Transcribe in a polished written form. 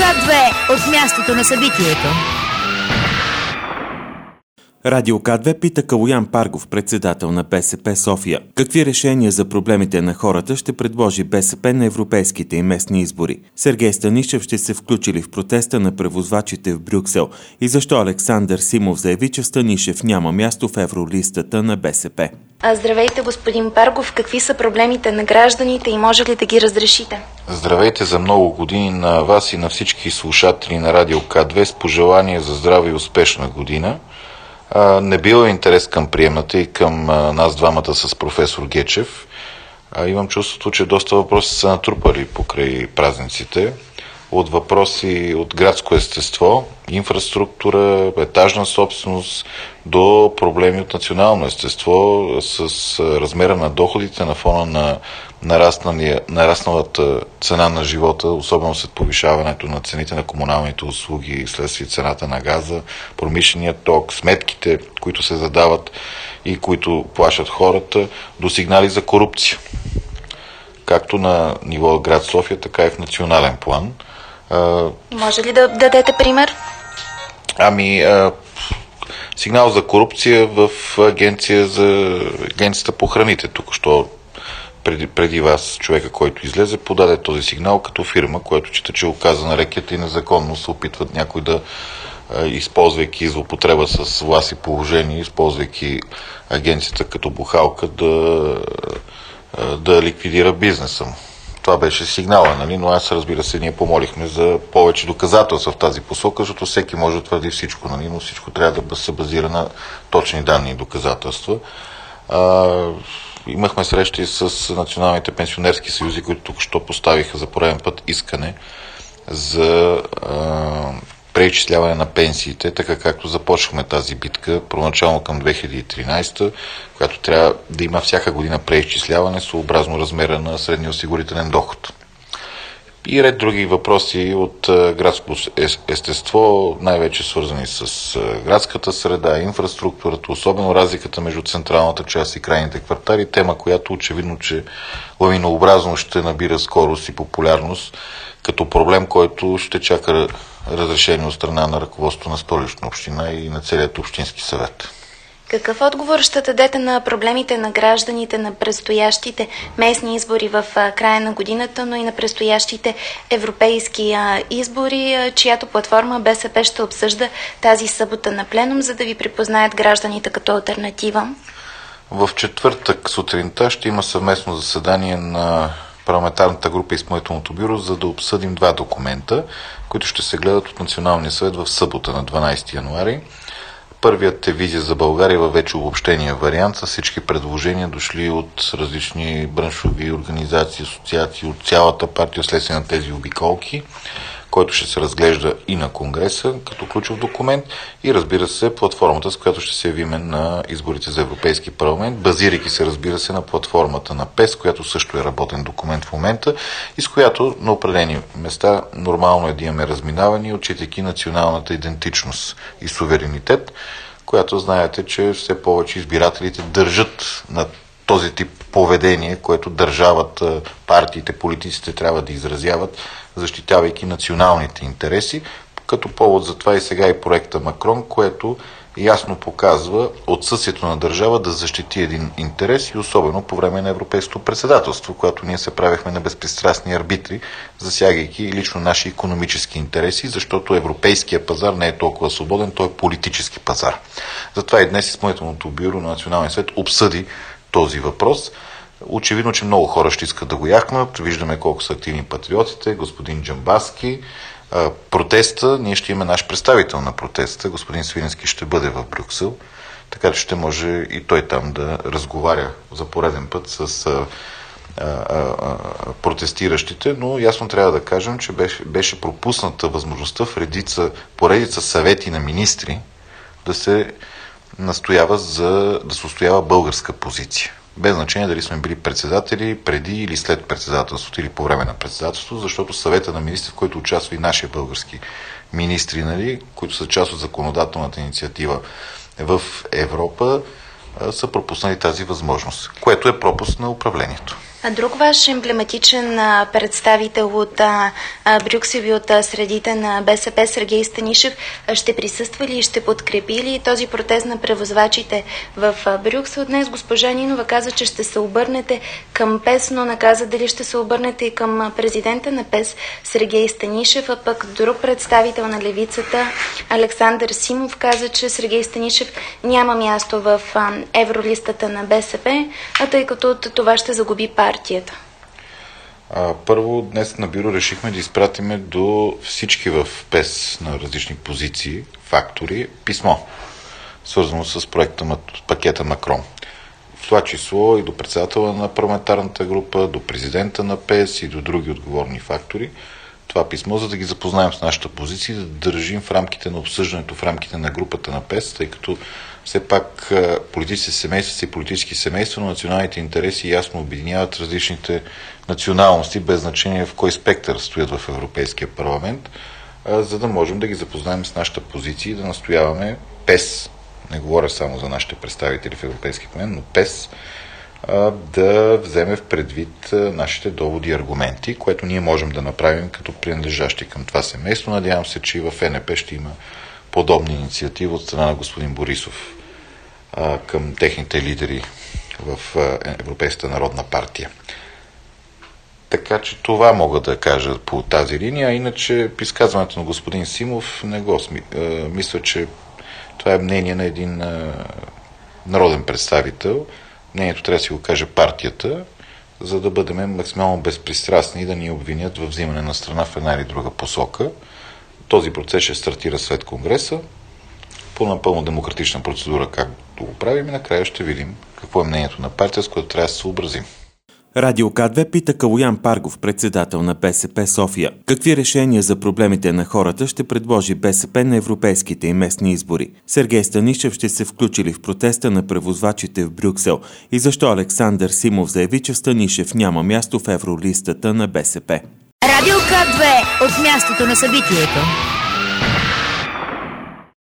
К2 от мястото на събитието. Радио К2 пита Калоян Паргов, председател на БСП София. Какви решения за проблемите на хората ще предложи БСП на европейските и местни избори? Сергей Станишев ще се включи ли в протеста на превозвачите в Брюксел? И защо Александър Симов заяви, че Станишев няма място в евролистата на БСП? Здравейте, господин Паргов. Какви са проблемите на гражданите и може ли да ги разрешите? Здравейте за много години на вас и на всички слушатели на Радио К2 с пожелание за здрава и успешна година. Не бива интерес към приемната и към нас двамата с професор Гечев. Имам чувството, че доста въпроси са натрупали покрай празниците. От въпроси от градско естество, инфраструктура, етажна собственост до проблеми от национално естество с размера на доходите на фона на нарасналата цена на живота, особено след повишаването на цените на комуналните услуги, следствие цената на газа, промишления ток, сметките, които се задават и които плащат хората, до сигнали за корупция. Както на ниво град София, така и в национален план. Може ли да дадете пример? Сигнал за корупция в агенцията по храните. Тук що преди вас човека, който излезе, подаде този сигнал като фирма, която чита, че оказа на рекета и незаконно се опитват някой да, използвайки злоупотреба с власт и положение, използвайки агенцията като бухалка, да ликвидира бизнеса му. Това беше сигнала, нали? Но аз, разбира се, ние помолихме за повече доказателства в тази посока, защото всеки може да твърди всичко, нали? Но всичко трябва да се базира на точни данни и доказателства. Имахме срещи с националните пенсионерски съюзи, които тук що поставиха за пореден път искане за преизчисляване на пенсиите, така както започнахме тази битка, първоначално към 2013, която трябва да има всяка година преизчисляване съобразно размера на средния осигурителен доход. И ред други въпроси от градско естество, най-вече свързани с градската среда, инфраструктурата, особено разликата между централната част и крайните квартали, тема, която очевидно, че лавинообразно ще набира скорост и популярност, като проблем, който ще чака разрешение от страна на ръководството на Столична община и на целият общински съвет. Какъв отговор ще дадете на проблемите на гражданите на предстоящите местни избори в края на годината, но и на предстоящите европейски избори, чиято платформа БСП ще обсъжда тази събота на пленум, за да ви припознаят гражданите като алтернатива? В четвъртък сутринта ще има съвместно заседание на парламентарната група и изпълнителното бюро, за да обсъдим два документа, които ще се гледат от Националния съвет в събота на 12 януари. Първият е визия за България във вече обобщения вариант с всички предложения, дошли от различни браншови организации, асоциации, от цялата партия следствие на тези обиколки, който ще се разглежда и на Конгреса като ключов документ и, разбира се, платформата, с която ще се явиме на изборите за Европейски парламент, базирайки се, разбира се, на платформата на ПЕС, която също е работен документ в момента и с която на определени места нормално е да имаме разминавания, отчитайки националната идентичност и суверенитет, която знаете, че все повече избирателите държат на този тип поведение, което държавата, партиите, политиците трябва да изразяват, защитавайки националните интереси. Като повод за това и сега и проекта Макрон, което ясно показва отсъствието на държава да защити един интерес и особено по време на европейското председателство, когато ние се правихме на безпристрастни арбитри, засягайки лично наши икономически интереси, защото европейския пазар не е толкова свободен, той е политически пазар. Затова и днес изпълнителното бюро на Националния съвет обсъди този въпрос. Очевидно, че много хора ще искат да го яхнат. Виждаме колко са активни патриотите, господин Джамбазки. Протеста, ние ще имаме наш представител на протеста, господин Свиленски ще бъде в Брюксел, така че ще може и той там да разговаря за пореден път с протестиращите, но ясно трябва да кажем, че беше пропусната възможността в поредица съвети на министри да се настоява да се устоява българска позиция. Без значение дали сме били председатели преди или след председателството или по време на председателството, защото съвета на министри, в който участва и нашия български министри, нали, които са част от законодателната инициатива в Европа, са пропуснали тази възможност, което е пропуск на управлението. Друг ваш емблематичен представител от Брюксел и от средите на БСП, Сергей Станишев, ще присъства ли и ще подкрепи ли този протест на превозвачите в Брюксел? Днес госпожа Нинова каза, че ще се обърнете към ПЕС, но наказа дали ще се обърнете и към президента на ПЕС Сергей Станишев, а пък друг представител на левицата Александър Симов каза, че Сергей Станишев няма място в евролистата на БСП, тъй като от това ще загуби партията. Първо, днес на бюро решихме да изпратиме до всички в ПЕС на различни позиции, фактори, писмо, свързано с пакета Макрон. В това число и до председателя на парламентарната група, до президента на ПЕС и до други отговорни фактори. Това писмо, за да ги запознаем с нашата позиция, да държим в рамките на обсъждането, в рамките на групата на ПЕС, тъй като все пак политически семейства са и политически семейства, но националните интереси ясно обединяват различните националности, без значение в кой спектър стоят в Европейския парламент, за да можем да ги запознаем с нашата позиция и да настояваме ПЕС, не говоря само за нашите представители в Европейския парламент, но ПЕС, да вземе в предвид нашите доводи и аргументи, което ние можем да направим като принадлежащи към това семейство. Надявам се, че и в ЕНП ще има подобни инициативи от страна на господин Борисов към техните лидери в Европейската народна партия. Така че това мога да кажа по тази линия, иначе при изказването на господин Симов не го мисля, че това е мнение на един народен представител. Мнението трябва да си го каже партията, за да бъдем максимално безпристрастни и да ни обвинят в взимане на страна в една или друга посока. Този процес ще стартира след Конгреса по напълно демократична процедура, както го правим, и накрая ще видим какво е мнението на партия, с което трябва да се съобразим. Радио К2 пита Калоян Паргов, председател на БСП София. Какви решения за проблемите на хората ще предложи БСП на европейските и местни избори? Сергей Станишев ще се включи ли в протеста на превозвачите в Брюксел? И защо Александър Симов заяви, че Станишев няма място в евролистата на БСП? Радио К2 от мястото на събитието.